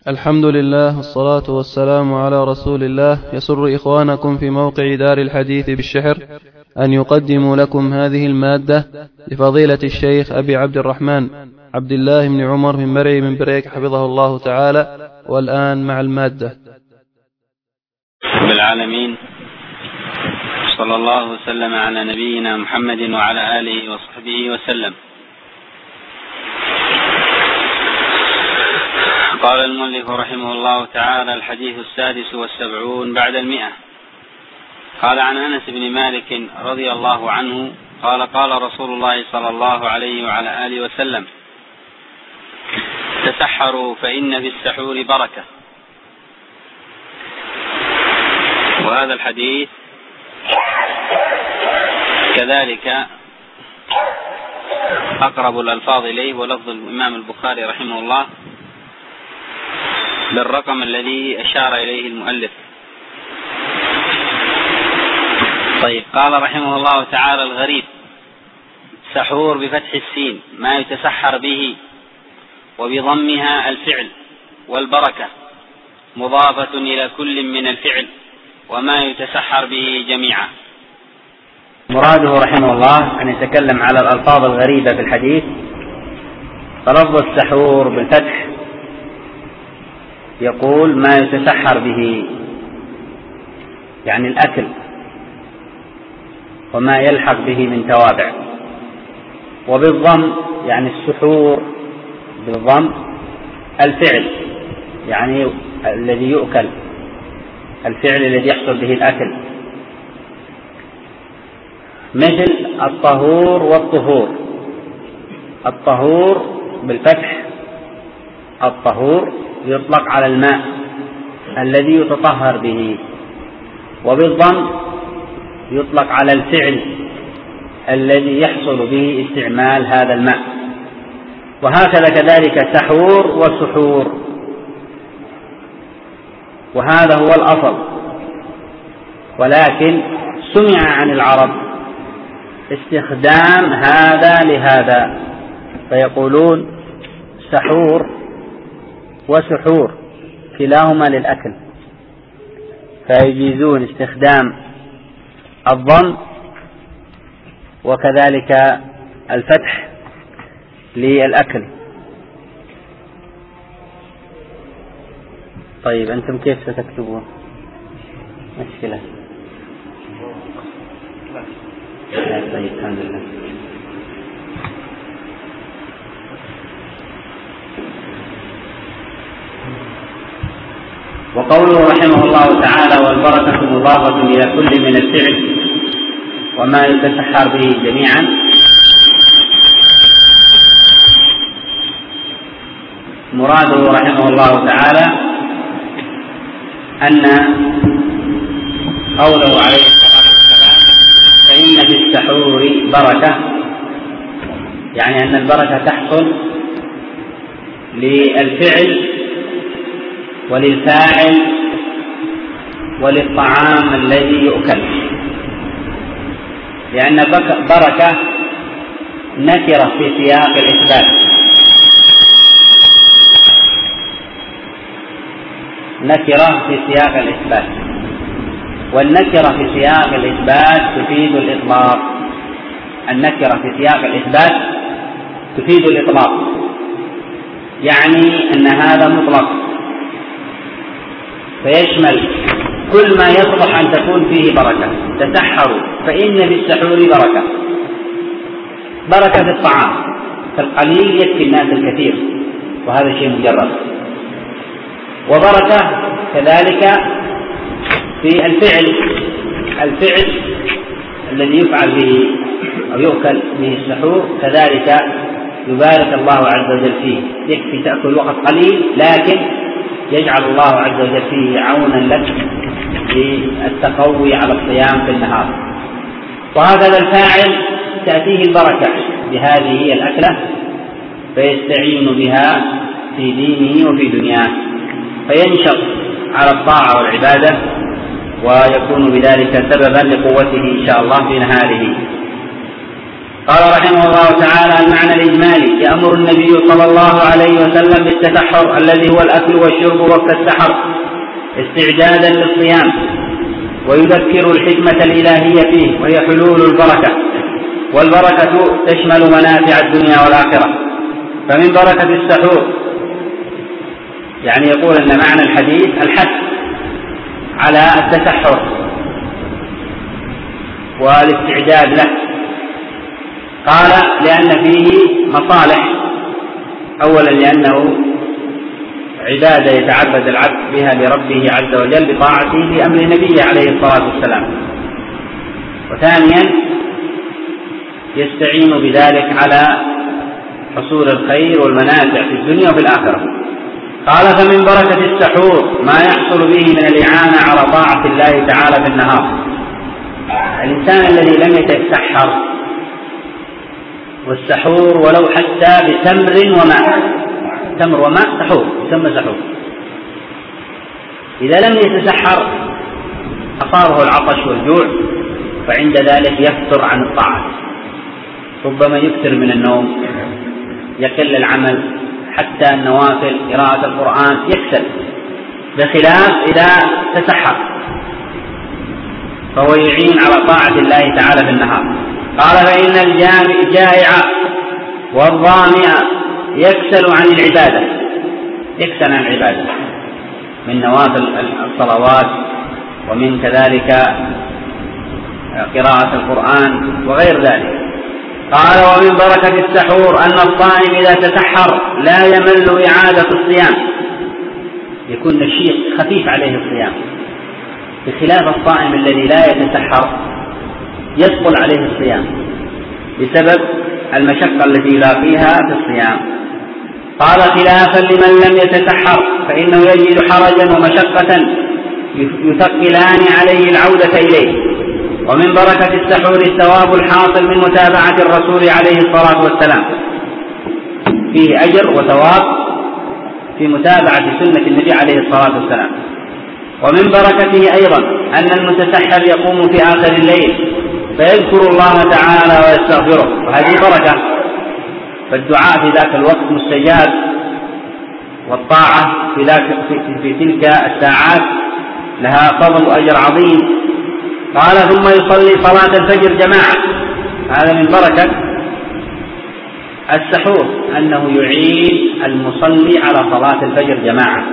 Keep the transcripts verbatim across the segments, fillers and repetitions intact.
الحمد لله والصلاة والسلام على رسول الله. يسر إخوانكم في موقع دار الحديث بالشحر أن يقدموا لكم هذه المادة لفضيلة الشيخ أبي عبد الرحمن عبد الله بن عمر من مرعي من بريك حفظه الله تعالى. والآن مع المادة. رب العالمين، صلى الله وسلم على نبينا محمد وعلى آله وصحبه وسلم. قال المؤلف رحمه الله تعالى: الحديث السادس والسبعون بعد المئة. قال عن أنس بن مالك رضي الله عنه قال: قال رسول الله صلى الله عليه وعلى آله وسلم: تسحروا فإن في السحور بركة. وهذا الحديث كذلك أقرب الألفاظ إليه ولفظ الإمام البخاري رحمه الله بالرقم الذي أشار إليه المؤلف. طيب، قال رحمه الله تعالى: الغريب سحور بفتح السين ما يتسحر به، وبضمها الفعل، والبركة مضافة إلى كل من الفعل وما يتسحر به جميعا. مراده رحمه الله أن يتكلم على الألفاظ الغريبة في الحديث. فلفظ السحور بالفتح يقول ما يتسحر به، يعني الأكل وما يلحق به من توابع. وبالضم يعني السحور بالضم الفعل، يعني الذي يؤكل، الفعل الذي يحصل به الأكل، مثل الطهور والطهور. الطهور بالفتح الطهور يطلق على الماء الذي يتطهر به، وبالضم يطلق على الفعل الذي يحصل به استعمال هذا الماء. وهكذا كذلك سحور وسحور، وهذا هو الأصل، ولكن سمع عن العرب استخدام هذا لهذا، فيقولون سحور وسحور كلاهما للأكل، فيجيزون استخدام الضم وكذلك الفتح للأكل. طيب، أنتم كيف ستكتبون؟ مشكلة. طيب، الحمد لله. وقوله رحمه الله تعالى: والبركة مضافة إلى كل من الفعل وما يتسحر به جميعا. مراده رحمه الله تعالى أن قوله عليه الصلاة والسلام: فإن في السحور بركة، يعني أن البركة تحصل للفعل وللفاعل وللطعام الذي يؤكل، لأن بركة نكرة في سياق الإثبات، نكرة في سياق الإثبات، والنكرة في سياق الإثبات تفيد الإطلاق. النكرة في سياق الإثبات تفيد الإطلاق، يعني أن هذا مطلق فيشمل كل ما يصلح أن تكون فيه بركة. تسحروا فإن في السحور بركة. بركة في الطعام، فالقليل يكفي الناس الكثير، وهذا شيء مجرد. وبركة كذلك في الفعل، الفعل الذي يفعل به أو يؤكل به السحور كذلك يبارك الله عز وجل فيه. يكفي تأكل وقت قليل، لكن يجعل الله عز وجل فيه عونا لك للتقوي على الصيام في النهار. وهكذا الفاعل تأتيه البركة بهذه الأكلة، فيستعين بها في دينه وفي دنياه، فينشط على الطاعة والعبادة، ويكون بذلك سببا لقوته إن شاء الله في نهاره. قال رحمه الله تعالى: المعنى الإجمالي: يأمر النبي صلى الله عليه وسلم بالتسحر الذي هو الأكل والشرب وقت السحر استعدادا للصيام، ويذكر الحكمة الإلهية فيه وهي حلول البركة، والبركة تشمل منافع الدنيا والآخرة. فمن بركة السحور، يعني يقول أن معنى الحديث الحث على التسحر والاستعداد له. قال: لأن فيه مصالح. أولا لأنه عبادة يتعبد العبد بها لربه عز وجل بطاعته بأمر نبيه عليه الصلاة والسلام. وثانيا يستعين بذلك على حصول الخير والمنافع في الدنيا وفي الآخرة. قال: فمن بركة السحور ما يحصل به من الإعانة على طاعة الله تعالى في النهار. الإنسان الذي لم يتسحر، والسحور ولو حتى بتمر وماء، تمر وماء سحور، يسمى سحور. إذا لم يتسحر أصابه العطش والجوع، فعند ذلك يفتر عن الطاعة، ربما يكثر من النوم، يقل العمل، حتى النوافل قراءة القرآن يكسل، بخلاف إذا تسحر فهو يعين على طاعة الله تعالى في النهار. قال: فإن الجائع والظامئ يكسل عن العبادة، يكسل عن العبادة من نوافل الصلوات، ومن كذلك قراءة القرآن وغير ذلك. قال: ومن بركة السحور أن الصائم إذا تسحر لا يمل إعادة الصيام، يكون نشيط خفيف عليه الصيام، بخلاف الصائم الذي لا يتسحر يثقل عليه الصيام بسبب المشقة التي يلاقيها في الصيام. قال: خلافا لمن لم يتسحر فإنه يجد حرجا ومشقة يثقلان عليه العودة إليه. ومن بركة السحور الثواب الحاصل من متابعة الرسول عليه الصلاة والسلام، فيه أجر وثواب في متابعة سنة النبي عليه الصلاة والسلام. ومن بركته أيضا أن المتسحر يقوم في آخر الليل فيذكر الله تعالى ويستغفره، وهذه بركة، فالدعاء في ذاك الوقت مستجاب، والطاعة في, ذاك في تلك الساعات لها فضل وأجر عظيم. قال: ثم يصلي صلاة الفجر جماعة. هذا من بركة السحور أنه يعين المصلي على صلاة الفجر جماعة،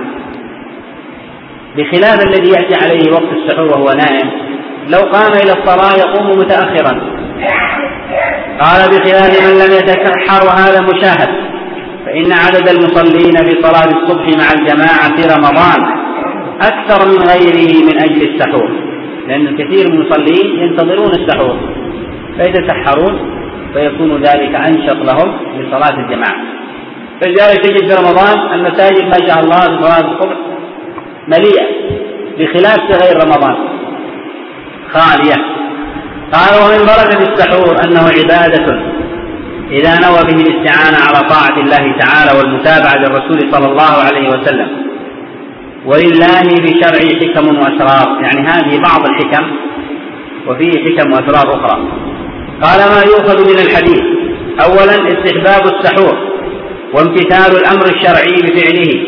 بخلاف الذي يأتي عليه وقت السحور وهو نائم، لو قام إلى الصلاة يقوم متأخرا. قال: بخلاف من لم يتسحر، وهذا مشاهد، فإن عدد المصلين في صلاة الصبح مع الجماعة في رمضان أكثر من غيره من أجل السحور، لأن الكثير من المصلين ينتظرون السحور فيتسحرون، فيكون ذلك أنشط لهم لصلاة الجماعة. فلذلك تجد في رمضان المساجد ما شاء الله في صلاة الصبح مليئة، بخلاف غير رمضان خالية. قال: ومن بركة السحور أنه عبادة إذا نوى به الاستعانة على طاعة الله تعالى والمتابعة للرسول صلى الله عليه وسلم، ولله بشرعه حكم وأسرار، يعني هذه بعض الحكم وفيه حكم وأسرار أخرى. قال: ما يؤخذ من الحديث: أولا استحباب السحور وامتثال الأمر الشرعي بفعله.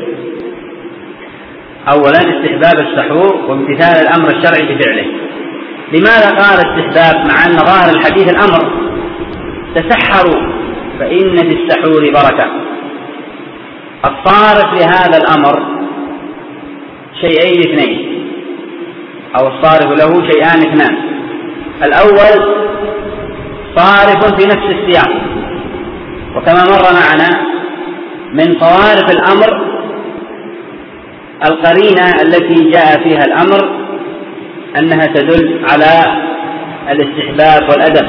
أولا استحباب السحور وامتثال الأمر الشرعي بفعله. لماذا قال استحباب مع أن ظاهر الحديث الأمر؟ تسحروا فإن في السحور بركة. الصارف لهذا الأمر شيئين اثنين، أو الصارف له شيئان اثنان. الأول صارف في نفس السياق، وكما مر معنا من صوارف الأمر القرينة التي جاء فيها الأمر أنها تدل على الاستحباب والأدب.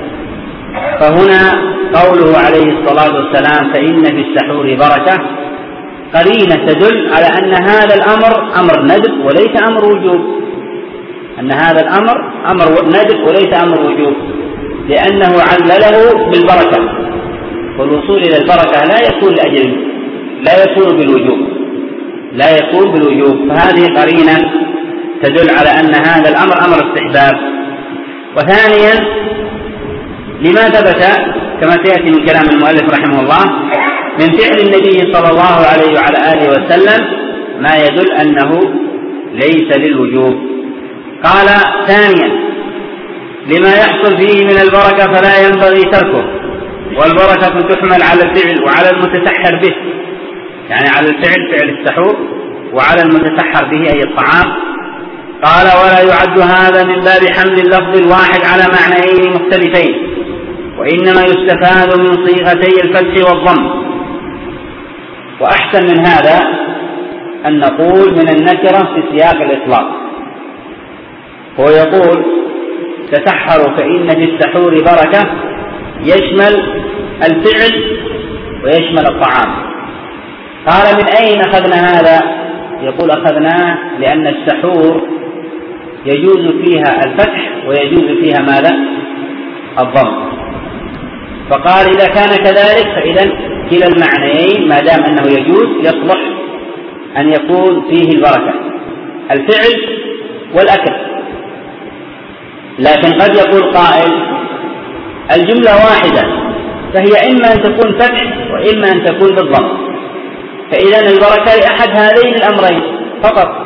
فهنا قوله عليه الصلاة والسلام فإن في السحور بركة قرينة تدل على أن هذا الأمر أمر ندب وليس أمر وجوب، أن هذا الأمر أمر ندب وليس أمر وجوب، لأنه علله بالبركة، والوصول إلى البركة لا يكون لأجل لا يكون بالوجوب لا يكون بالوجوب فهذه قرينة تدل على أن هذا الأمر أمر استحباب. وثانيا لما ثبت كما سيأتي من كلام المؤلف رحمه الله من فعل النبي صلى الله عليه وعلى آله وسلم ما يدل أنه ليس للوجوب. قال ثانيا لما يحصل فيه من البركة فلا ينبغي تركه، والبركة تحمل على الفعل وعلى المتسحر به، يعني على الفعل فعل السحور وعلى المتسحر به أي الطعام. قال ولا يعد هذا من باب حمل اللفظ الواحد على معنيين مختلفين، وإنما يستفاد من صيغتي الفتح والضم. وأحسن من هذا أن نقول من النكرة في سياق الإطلاق، هو يقول تسحروا فإن في السحور بركة، يشمل الفعل ويشمل الطعام. قال من أين أخذنا هذا؟ يقول أخذناه لأن السحور يجوز فيها الفتح ويجوز فيها ماذا؟ الضم. فقال إذا كان كذلك فإذا كلا المعنيين ما دام أنه يجوز يصلح أن يكون فيه البركة، الفعل والأكل. لكن قد يقول قائل الجملة واحدة، فهي إما أن تكون فتح وإما أن تكون بالضم، فإذا البركة لأحد هذين الأمرين فقط.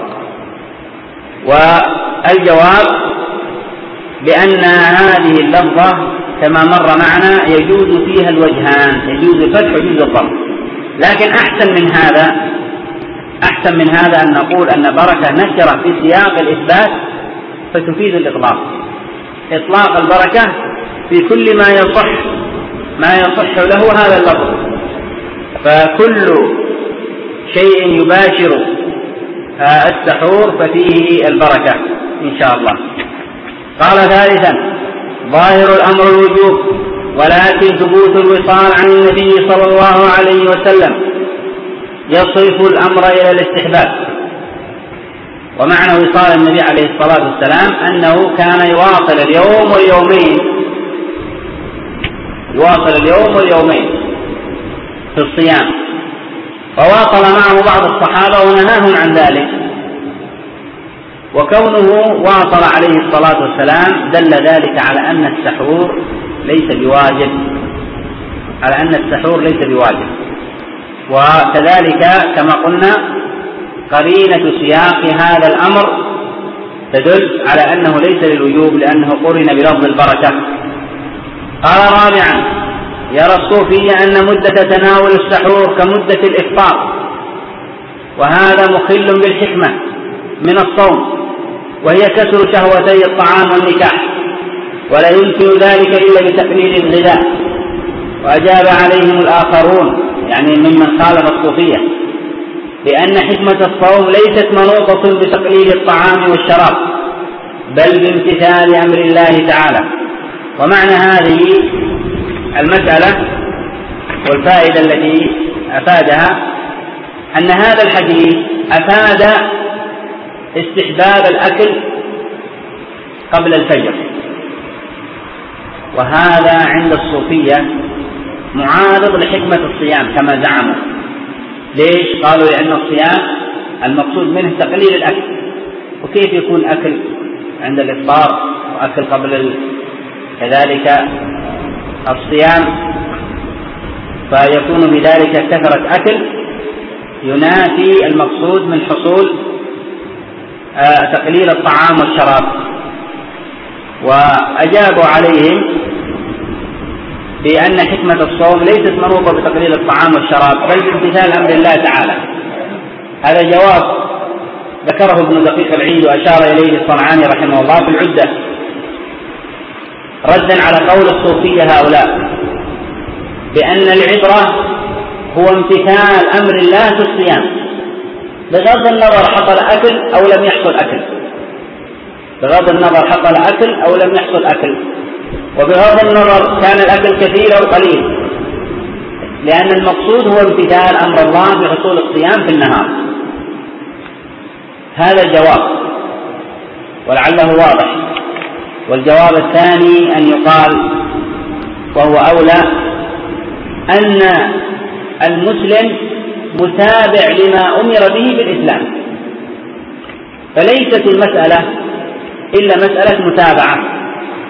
والجواب بأن هذه اللفظة كما مر معنا يجوز فيها الوجهان، يجوز الفتح ويجوز الضم. لكن أحسن من هذا أحسن من هذا أن نقول أن بركة نكرة في سياق الإثبات فتفيد الإطلاق، إطلاق البركة في كل ما يصح ما يصح له هذا اللفظ، فكل شيء يباشر السحور ففيه البركة إن شاء الله. قال ثالثا ظاهر الأمر الوجوب، ولكن ثبوت الوصال عن النبي صلى الله عليه وسلم يصرف الأمر إلى الاستحباب. ومعنى وصال النبي عليه الصلاة والسلام أنه كان يواصل اليوم واليومين يواصل اليوم واليومين في الصيام، فواصل معه بعض الصحابة ونهاهم عن ذلك. وكونه واصل عليه الصلاة والسلام دل ذلك على أن السحور ليس بواجب على أن السحور ليس بواجب وكذلك كما قلنا قرينة سياق هذا الأمر تدل على أنه ليس للوجوب لأنه قرن بلفظ البركة. قال رابعا يرى الصوفية أن مدة تناول السحور كمدة الإفطار، وهذا مخل بالحكمة من الصوم، وهي كسر شهوتي الطعام والنكاح، ولا يمكن ذلك إلا بتقليل الغذاء. وأجاب عليهم الآخرون يعني ممن خالف الصوفية بأن حكمة الصوم ليست منوطة بتقليل الطعام والشراب بل بامتثال أمر الله تعالى. ومعنى هذه المسألة والفائدة التي أفادها أن هذا الحديث أفاد استحباب الأكل قبل الفجر، وهذا عند الصوفية معارض لحكمة الصيام كما زعموا. ليش؟ قالوا لأن الصيام المقصود منه تقليل الأكل، وكيف يكون أكل عند الإفطار وأكل قبل كذلك الصيام؟ فيكون بذلك كثرة أكل ينافي المقصود من حصول آه تقليل الطعام والشراب. وأجابوا عليهم بأن حكمة الصوم ليست منوطة بتقليل الطعام والشراب بل بامتثال أمر الله تعالى. هذا جواب ذكره ابن دقيق العيد وأشار إليه الصنعاني رحمه الله في العدة ردا على قول الصوفية هؤلاء بأن العبرة هو امتثال أمر الله في الصيام بغض النظر حصل أكل أو لم يحصل أكل بغض النظر حصل أكل أو لم يحصل أكل وبغض النظر كان الأكل كثير أو قليل، لأن المقصود هو امتثال أمر الله بحصول الصيام في النهار. هذا الجواب ولعله واضح. والجواب الثاني أن يقال وهو أولى أن المسلم متابع لما أمر به بالإسلام، فليست المسألة إلا مسألة متابعة،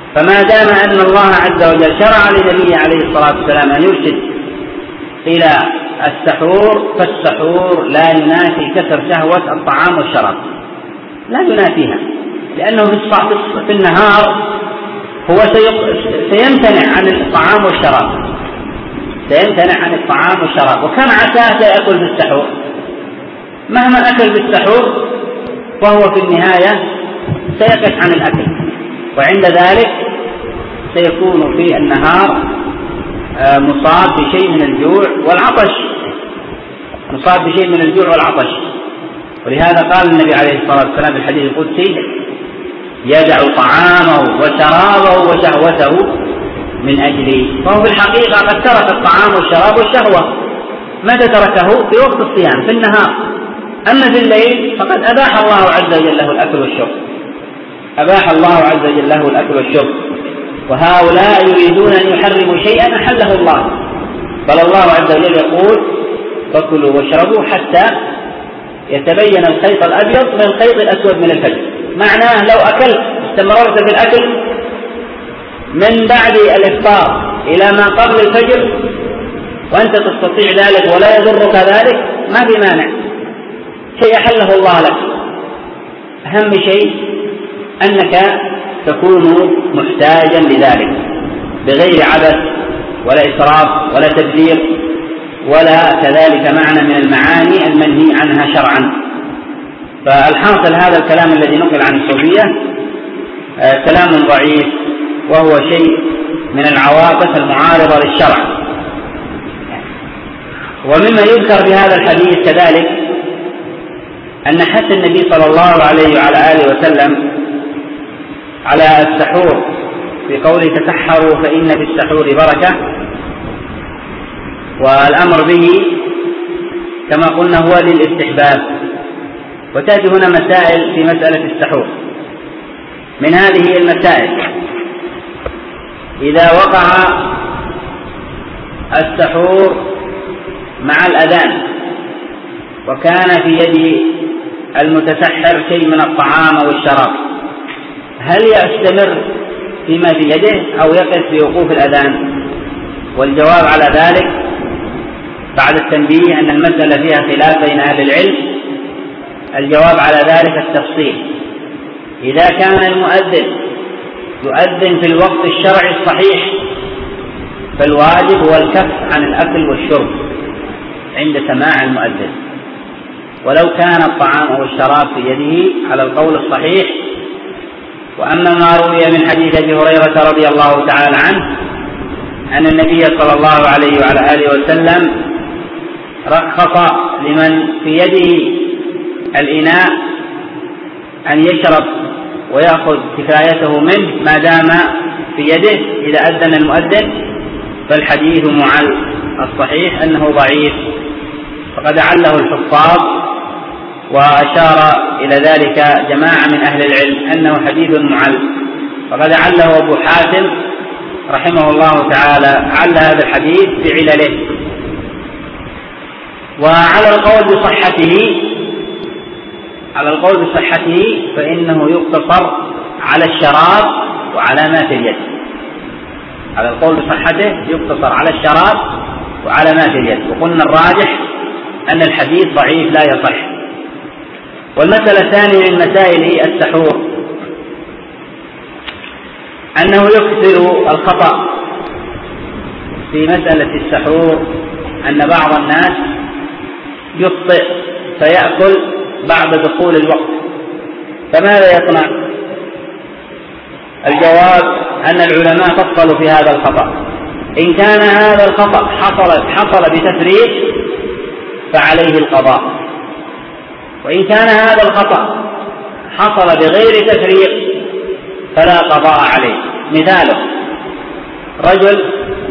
فما دام أن الله عز وجل شرع لنبيه عليه الصلاة والسلام أن يرشد إلى السحور، فالسحور لا ينافي كسر شهوة الطعام والشراب، لا ينافيها، لأنه في النهار هو سيمتنع عن الطعام والشراب، سيمتنع عن الطعام والشراب، وكم عساه سيأكل في السحور، مهما أكل في السحور فهو في النهاية سيقف عن الأكل، وعند ذلك سيكون في النهار مصاب بشيء من الجوع والعطش، مصاب بشيء من الجوع والعطش. ولهذا قال النبي عليه الصلاة والسلام في الحديث القدسي: يدع طعامه وشرابه وشهوته من أجلي. فهو في الحقيقة قد ترك الطعام والشراب والشهوة. متى تركه؟ في وقت الصيام في النهار. أما في الليل فقد أباح الله عز وجل له الأكل والشرب، أباح الله عز وجل له الأكل والشرب. وهؤلاء يريدون أن يحرموا شيئا أحله الله، بل الله عز وجل يقول: فكلوا واشربوا حتى يتبين الخيط الأبيض من الخيط الأسود من الفجر. معناه لو أكلت استمررت في الأكل من بعد الإفطار إلى ما قبل الفجر وأنت تستطيع ذلك ولا يضرك ذلك، ما في مانع، شيء أحله الله لك. أهم شيء أنك تكون محتاجا لذلك بغير عبث ولا إسراف ولا تبذير ولا كذلك معنى من المعاني المنهي عنها شرعا. فالحاصل هذا الكلام الذي نقل عن الصوفية آه كلام ضعيف، وهو شيء من العواطف المعارضة للشرع. ومما يذكر في هذا الحديث كذلك أن حث النبي صلى الله عليه وعلى آله وسلم على السحور في قوله: تسحروا فإن في السحور بركة، والأمر به كما قلنا هو للاستحباب. وتأتي هنا مسائل في مسألة السحور. من هذه المسائل: إذا وقع السحور مع الأذان وكان في يد المتسحر شيء من الطعام أو الشراب، هل يستمر فيما في يده أو يقف بوقوف الأذان؟ والجواب على ذلك بعد التنبيه أن المسألة فيها خلاف بين أهل العلم، الجواب على ذلك التفصيل. إذا كان المؤذن يؤذن في الوقت الشرعي الصحيح فالواجب هو الكف عن الأكل والشرب عند سماع المؤذن، ولو كان الطعام أو الشراب في يده على القول الصحيح. وأما ما روي من حديث أبي هريرة رضي الله تعالى عنه أن النبي صلى الله عليه وعلى آله وسلم رخص لمن في يده الإناء أن يشرب ويأخذ كفايته منه ما دام في يده إذا أذن المؤذن، فالحديث معل. الصحيح أنه ضعيف، فقد عله الحفاظ وأشار إلى ذلك جماعة من أهل العلم أنه حديث معل، فقد عله أبو حاتم رحمه الله تعالى، عل هذا الحديث بعلله. وعلى القول بصحته على القول بصحته فإنه يقتصر على الشراب وعلى ما في اليد. على القول بصحته يقتصر على الشراب وعلى ما في اليد، وقلنا الراجح أن الحديث ضعيف لا يصح. والمسألة الثانية من مسائل السحور أنه يكثر الخطأ في مسألة السحور، أن بعض الناس يخطئ فيأكل بعد دخول الوقت، فماذا يصنع؟ الجواب أن العلماء فصلوا في هذا الخطأ. إن كان هذا الخطأ حصل حصل بتفريط فعليه القضاء، وإن كان هذا الخطأ حصل بغير تفريط فلا قضاء عليه. مثاله: رجل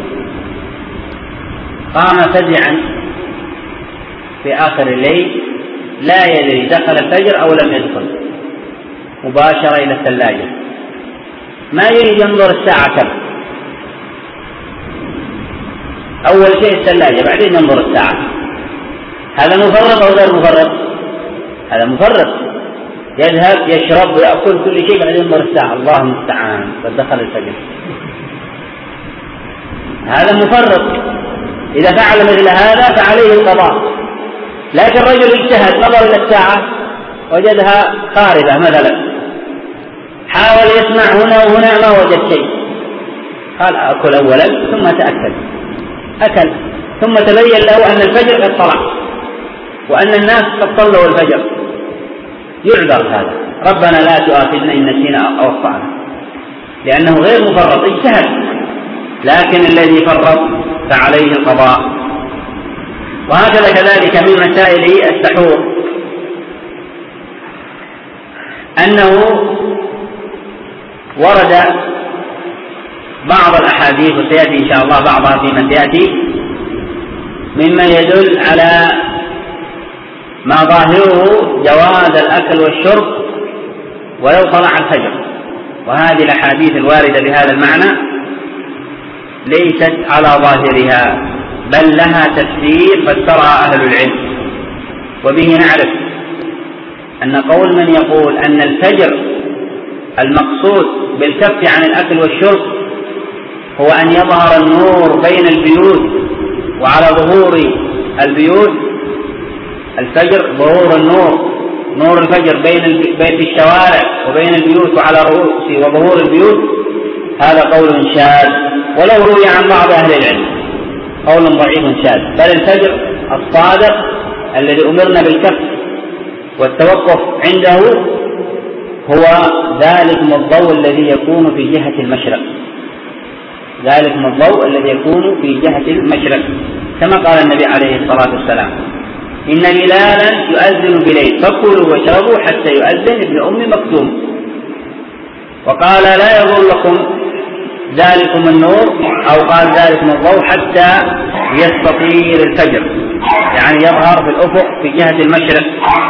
قام فزعا في آخر الليل لا يدري دخل الفجر أو لم يدخل، مباشرة إلى الثلاجة، ما يريد ينظر الساعة كم، أول شيء الثلاجة بعدين ينظر الساعة. هذا مفرط أو غير مفرط؟ هذا مفرط، يذهب يشرب ويأكل كل شيء بعدين ينظر الساعة، الله المستعان قد دخل الفجر. هذا مفرط، إذا فعل مثل هذا فعليه القضاء. لكن رجل اجتهد نظر إلى الساعة وجدها خاربة مثلا، حاول يسمع هنا وهنا ما وجد شيء، قال أكل أولا ثم تأكد، أكل ثم تبين له أن الفجر قد طلع وأن الناس قد صلوا الفجر، يعذر هذا. ربنا لا تؤاخذنا إن نسينا أو أخطأنا، لأنه غير مفرط، اجتهد. لكن الذي فرط فعليه القضاء. وهكذا كذلك من مسائل السحور أنه ورد بعض الأحاديث، وسيأتي إن شاء الله بعضها فيما سيأتي، مما يدل على ما ظاهره جواز الأكل والشرب ولو طلع الفجر. وهذه الأحاديث الواردة بهذا المعنى ليست على ظاهرها، بل لها تفسير فسرها أهل العلم. وبه نعرف أن قول من يقول أن الفجر المقصود بالكف عن الأكل والشرب هو أن يظهر النور بين البيوت وعلى ظهور البيوت، الفجر ظهور النور، نور الفجر بين بين الشوارع وبين البيوت وعلى رؤوس وظهور البيوت، هذا قول شاذ، ولو روي عن بعض أهل العلم قول ضعيف شاذ. بل الفجر الصادق الذي أمرنا بالكف والتوقف عنده هو ذلك الضوء الذي يكون في جهة المشرق، ذلك الضوء الذي يكون في جهة المشرق، كما قال النبي عليه الصلاة والسلام: إن بلالا يؤذن بليل فكلوا واشربوا حتى يؤذن ابن أم مكتوم. وقال: لا يظهر لكم ذلكم النور، أو قال ذلكم الضوء حتى يستطير الفجر، يعني يظهر في الأفق في جهة المشرق.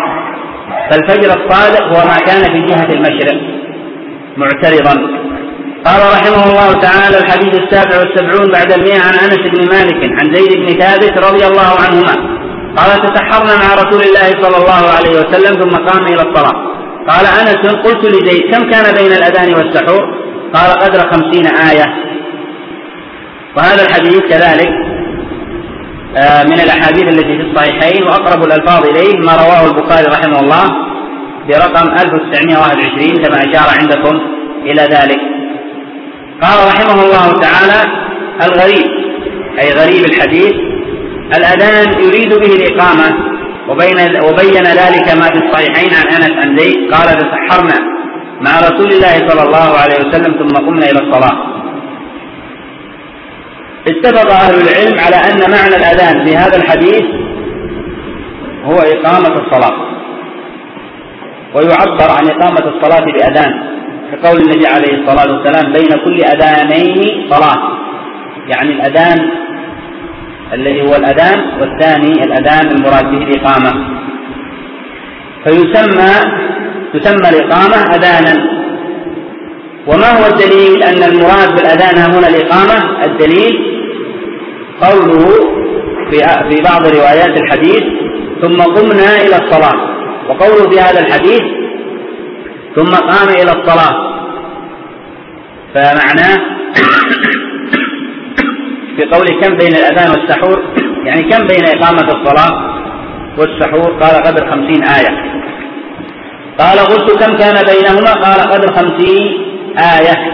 فالفجر الصادق هو ما كان في جهة المشرق معترضا. قال رحمه الله تعالى: الحديث السابع والسبعون بعد المئة عن أنس بن مالك عن زيد بن ثابت رضي الله عنهما قال: تسحرنا مع رسول الله صلى الله عليه وسلم ثم قام إلى الصلاة. قال أنس: قلت لزيد: كم كان بين الأذان والسحور؟ قال: قدر خمسين آية. وهذا الحديث كذلك من الأحاديث التي في الصحيحين، وأقرب الألفاظ إليه ما رواه البخاري رحمه الله برقم ألف وتسعمائة وواحد وعشرين كما أشار عندكم إلى ذلك. قال رحمه الله تعالى: الغريب أي غريب الحديث الأذان يريد به الإقامة، وبين وبين ذلك ما في الصحيحين عن أنس عن زيد قال: تسحرنا مع رسول الله صلى الله عليه وسلم ثم قمنا إلى الصلاة. اتفق أهل العلم على أن معنى الأذان في هذا الحديث هو إقامة الصلاة، ويعبر عن إقامة الصلاة بأذان، كقول النبي عليه الصلاة والسلام: بين كل أذانين صلاة، يعني الأذان الذي هو الأذان، والثاني الأذان المراد به الإقامة. فيسمى تسمى الإقامة أذانا. وما هو الدليل أن المراد بالأذان هنا الإقامة؟ الدليل قوله في بعض روايات الحديث: ثم قمنا إلى الصلاة، وقوله في هذا الحديث: ثم قام إلى الصلاة. فمعناه في قوله كم بين الأذان والسحور، يعني كم بين إقامة الصلاة والسحور؟ قال: قدر خمسين آية. قال: قلت: كم كان بينهما؟ قال: قدر خمسين آية.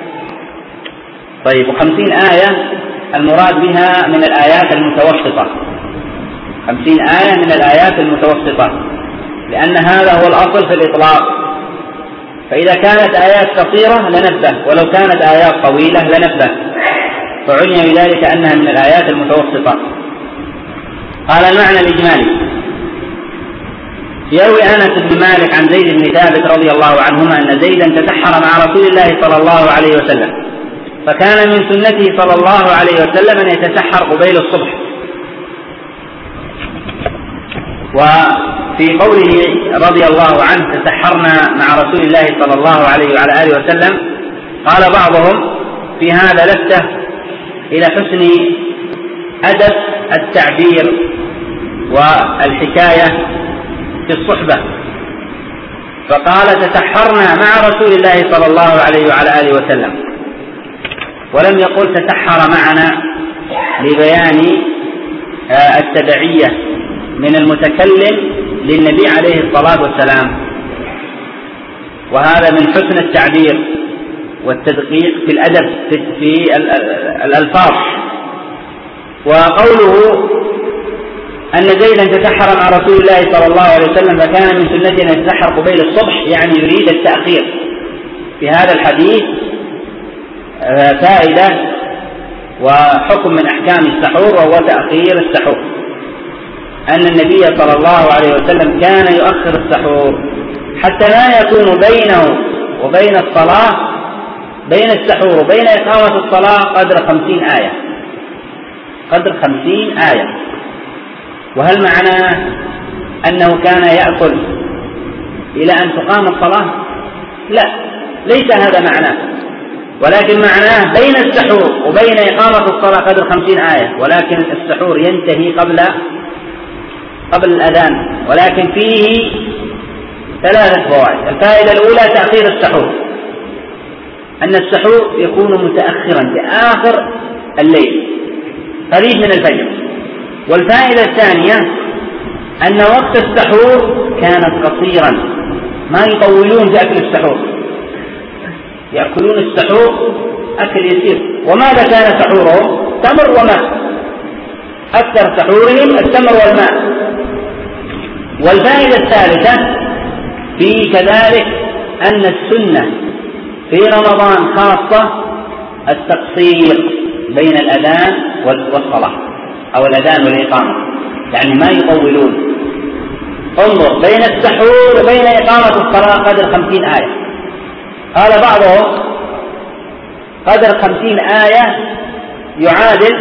طيب، وخمسين آية المراد بها من الآيات المتوسطة، خمسين آية من الآيات المتوسطة، لأن هذا هو الأصل في الإطلاق. فإذا كانت آيات قصيرة لنبه، ولو كانت آيات طويلة لنبه، فعني بذلك أنها من الآيات المتوسطة. قال: المعنى الإجمالي: يروي أنس بن مالك عن زيد بن ثابت رضي الله عنهما أن زيدا تسحر مع رسول الله صلى الله عليه وسلم، فكان من سنته صلى الله عليه وسلم أن يتسحر قبيل الصبح. وفي قوله رضي الله عنه: تسحرنا مع رسول الله صلى الله عليه وعلى آله وسلم، قال بعضهم في هذا لفتة إلى حسن أدب التعبير والحكاية في الصحبة، فقال تسحرنا مع رسول الله صلى الله عليه وعلى آله وسلم، ولم يقل تسحر معنا لبيان التبعية من المتكلم للنبي عليه الصلاة والسلام، وهذا من حسن التعبير والتدقيق في الأدب في الألفاظ. وقوله أن زيدا تسحر مع رسول الله صلى الله عليه وسلم فكان من سنته أن يتسحر قبيل الصبح، يعني يريد التأخير. في هذا الحديث فائدة وحكم من أحكام السحور، وهو تأخير السحور، أن النبي صلى الله عليه وسلم كان يؤخر السحور حتى لا يكون بينه وبين الصلاة، بين السحور وبين إقامة الصلاة قدر خمسين آية، قدر خمسين آية. وهل معناه أنه كان يأكل إلى أن تقام الصلاة؟ لا، ليس هذا معناه، ولكن معناه بين السحور وبين إقامة الصلاة قدر خمسين آية، ولكن السحور ينتهي قبل قبل الأذان. ولكن فيه ثلاثة فوائد. الفائدة الأولى تأخير السحور، أن السحور يكون متأخرا في آخر الليل قريب من الفجر. والفائدة الثانية أن وقت السحور كانت قصيرا، ما يطولون في أكل السحور، يأكلون السحور أكل يسير. وماذا كان سحورهم؟ تمر وماء، أكثر سحورهم التمر والماء. والفائدة الثالثة في كذلك أن السنة في رمضان خاصة التقصير بين الأذان والصلاة أو الأذان والإقامة، يعني ما يطولون. انظر بين السحور وبين إقامة الصلاة قدر خمسين آية. قال بعضهم قدر خمسين آية يعادل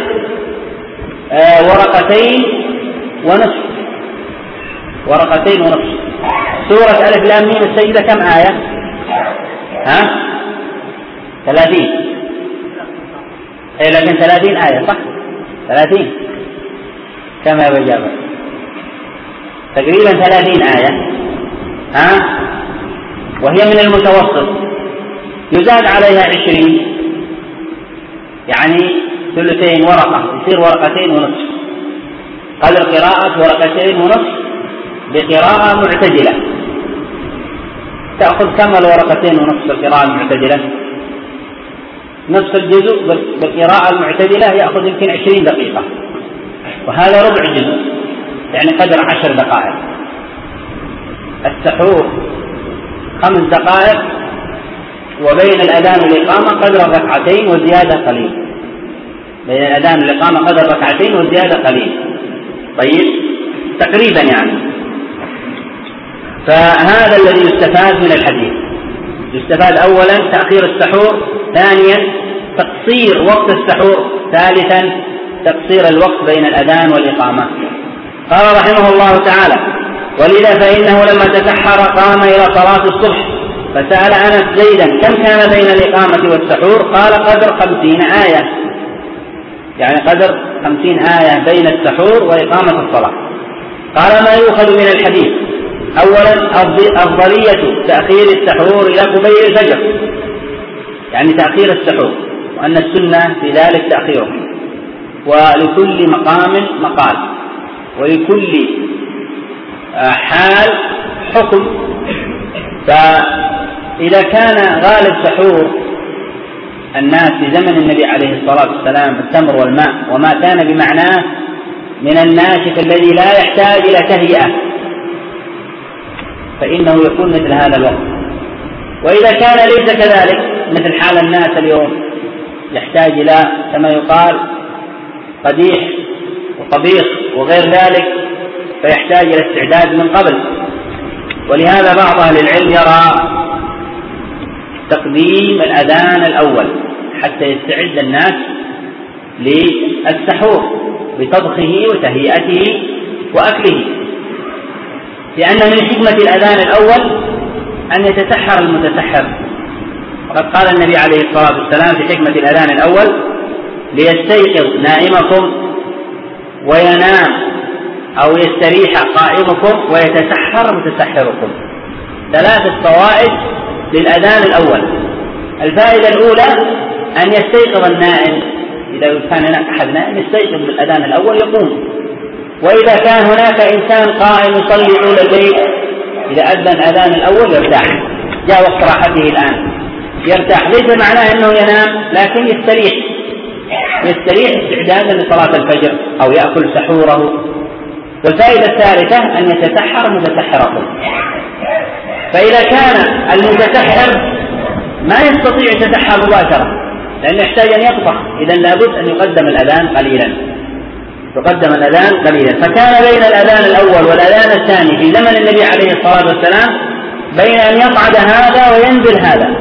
آه ورقتين ونصف، ورقتين ونصف. سورة ألف لام ميم السجدة كم آية؟ ها؟ ثلاثين. إيه لكن ثلاثين آية صح؟ ثلاثين كما بجابة تقريبا ثلاثين آية، ها؟ وهي من المتوسط، يزاد عليها عشرين، يعني ثلثين ورقة، يصير ورقتين ونصف. قدر قراءة ورقتين ونصف بقراءة معتدلة. تأخذ كم الورقتين ونصف القراءة المعتدلة؟ نصف الجزء بالقراءة المعتدلة يأخذ يمكن عشرين دقيقة، وهذا ربع جزء، يعني قدر عشر دقائق. السحور خمس دقائق، وبين الأذان والإقامة قدر ركعتين وزيادة قليل، بين الأذان والإقامة قدر ركعتين وزيادة قليل. طيب تقريبا يعني. فهذا الذي يستفاد من الحديث. يستفاد أولا تأخير السحور، ثانيا تقصير وقت السحور، ثالثا تقصير الوقت بين الأذان والإقامة. قال رحمه الله تعالى: ولذا فإنه لما تسحر قام إلى صلاة الصبح فسأل أنس زيدا كم كان بين الإقامة والسحور؟ قال قدر خمسين آية، يعني قدر خمسين آية بين السحور وإقامة الصلاة. قال: ما يؤخذ من الحديث؟ أولا أفضلية تأخير السحور إلى قبيل الفجر، يعني تأخير السحور، وأن السنة في ذلك تأخيره. ولكل مقام مقال، ولكل حال حكم. فإذا كان غالب سحور الناس في زمن النبي عليه الصلاة والسلام التمر والماء، وما كان بمعناه من الناشف الذي لا يحتاج إلى تهيئة، فإنه يكون مثل هذا الوقت. وإذا كان ليس كذلك، مثل حال الناس اليوم يحتاج إلى كما يقال قديح وطبيخ وغير ذلك، فيحتاج إلى استعداد من قبل. ولهذا بعض أهل العلم يرى تقديم الأذان الأول حتى يستعد الناس للسحور بطبخه وتهيئته وأكله، لأن من حكمة الأذان الأول أن يتسحر المتسحر. وقد قال النبي عليه الصلاة والسلام في حكمة الأذان الأول: ليستيقظ نائمكم وينام أو يستريح قائمكم ويتسحر متسحركم. ثلاثة فوائد للأذان الأول. الفائدة الأولى أن يستيقظ النائم، إذا كان هناك أحد نائم يستيقظ بالأذان الأول يقوم، وإذا كان هناك إنسان قائم يصلي طول الليل إذا أذن أذان الأول يرتاح، جاء وقت راحته الآن يرتاح، ليس معناه أنه ينام لكن يستريح يستريح استعدادا لصلاة الفجر أو يأكل سحوره. والفائدة الثالثة أن يتسحر متسحرة، فإذا كان المتسحر ما يستطيع يتسحر مباشرة لأنه يحتاج أن يطبخ، إذن لابد أن يقدم الأذان قليلا يقدم الأذان قليلا فكان بين الأذان الأول والأذان الثاني في زمن النبي عليه الصلاة والسلام بين أن يصعد هذا وينزل هذا،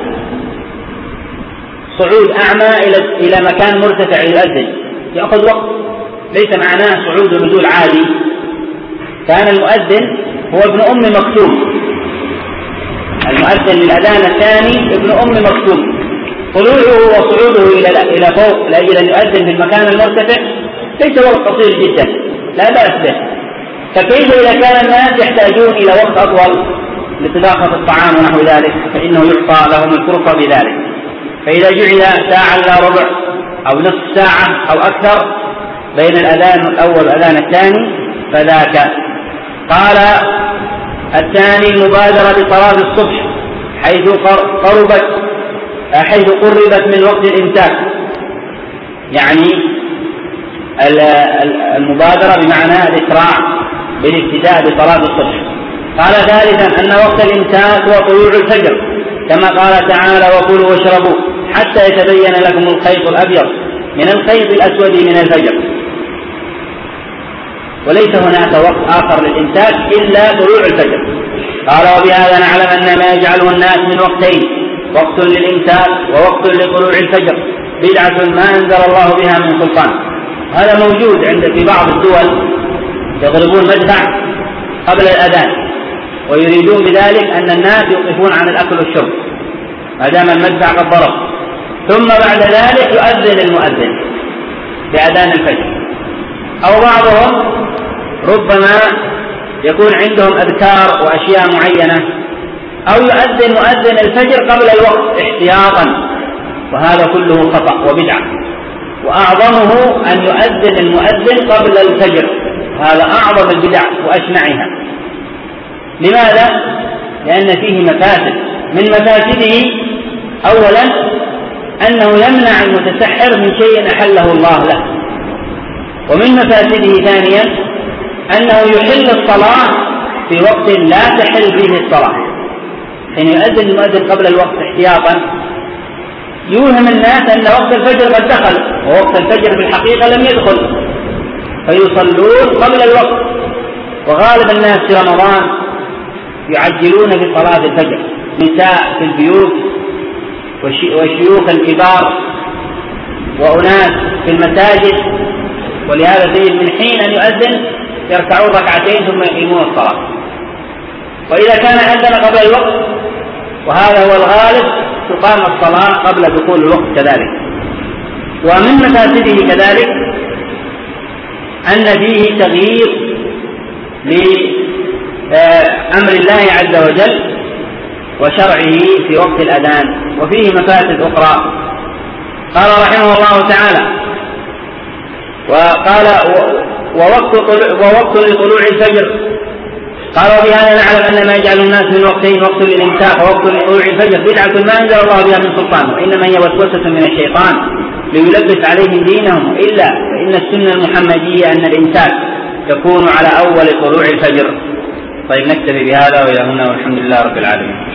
صعود أعمى إلى إلى مكان مرتفع يؤذن يأخذ وقت، ليس معناه صعود ونزول عادي. كان المؤذن هو ابن أم مكتوم، المؤذن للأذان الثاني ابن أم مكتوم، طلوعه وصعوده إلى إلى فوق لأجل أن يؤذن في المكان المرتفع ليس وقت قصير جدا لا بأس به. فكيف إذا كان الناس يحتاجون إلى وقت أطول لطباخة الطعام ونحو ذلك فإنه يعطى لهم الفرصة بذلك. فإذا جعل ساعة إلا ربع أو نصف ساعة أو أكثر بين الأذان الأول والأذان الثاني فذاك. قال الثاني المبادرة بصلاة الصبح حيث قربت حيث قربت من وقت الإمساك، يعني المبادرة بمعنى الإسراع بالابتداء بصلاة الصبح. قال ثالثا أن وقت الإمساك هو طلوع الفجر كما قال تعالى وكلوا واشربوا حتى يتبين لكم الخيط الأبيض من الخيط الأسود من الفجر، وليس هناك وقت آخر للإمساك إلا طلوع الفجر. قال وبهذا نعلم أن ما يجعله الناس من وقتين وقت للإمساك ووقت لطلوع الفجر بدعة ما أنزل الله بها من سلطان. هذا موجود عند في بعض الدول يضربون مدفع قبل الأذان ويريدون بذلك أن الناس يوقفون عن الأكل والشرب ما دام المدفع قد ضرب، ثم بعد ذلك يؤذن المؤذن بأذان الفجر. أو بعضهم ربما يكون عندهم أذكار وأشياء معينة أو يؤذن مؤذن الفجر قبل الوقت احتياطا، وهذا كله خطأ وبدعة. وأعظمه أن يؤذن المؤذن قبل الفجر، هذا أعظم البدع وأشنعها. لماذا؟ لأن فيه مفاسد. من مفاسده أولا أنه يمنع المتسحر من شيء أحله الله له، ومن مفاسده ثانيا أنه يحل الصلاة في وقت لا تحل فيه الصلاة. حين يؤذن المؤذن قبل الوقت احتياطا يوهم الناس أن وقت الفجر قد دخل، ووقت الفجر في الحقيقة لم يدخل، فيصلون قبل الوقت. وغالب الناس في رمضان يعجلون في صلاة الفجر، نساء في البيوت وشيوخ الكبار وأناس في المساجد، ولهذا تجد من حين أن يؤذن يركعون ركعتين ثم يقيمون الصلاة. وإذا كان أذن قبل الوقت وهذا هو الغالب تقام الصلاة قبل دخول الوقت كذلك. ومن مفاسده كذلك أن فيه تغيير لأمر الله عز وجل وشرعه في وقت الأذان، وفيه مفاسد أخرى. قال رحمه الله تعالى وقال ووقت, ووقت لطلوع الفجر. قال وبهذا نعلم أن ما يجعل الناس من وقتين وقت للإمساك ووقت لطلوع الفجر بدعة ما أنزل الله بها من سلطان، وإنما هي وسوسة من الشيطان ليلبس عليهم دينهم، إلا فإن السنة المحمدية أن الإمساك يكون على أول طلوع الفجر. طيب نكتفي بهذا وإلى هنا والحمد لله رب العالمين.